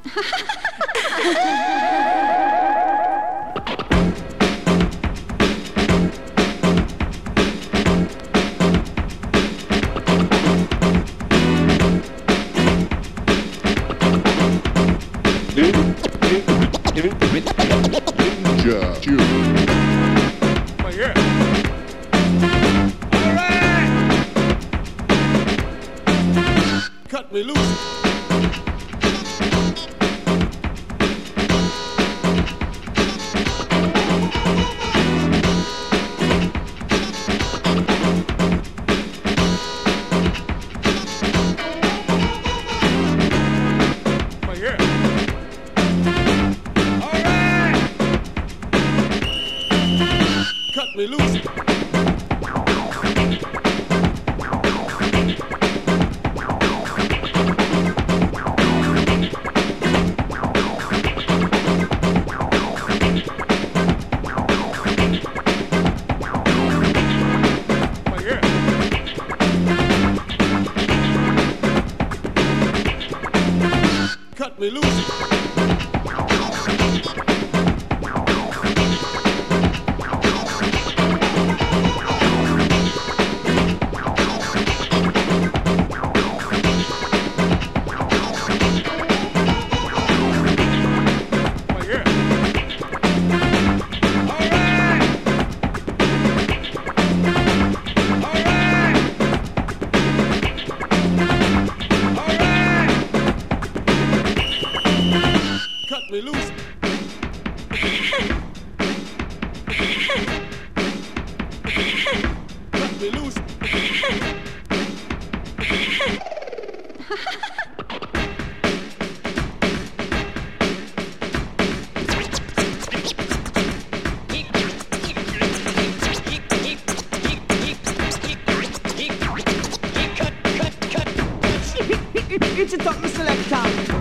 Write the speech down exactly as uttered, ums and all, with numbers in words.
Ninja Q. Oh, yeah. All right. Cut me loose. Cut me loose. Oh, yeah. Cut me loose. Cut me loose. Cut me loose. It's a top selector.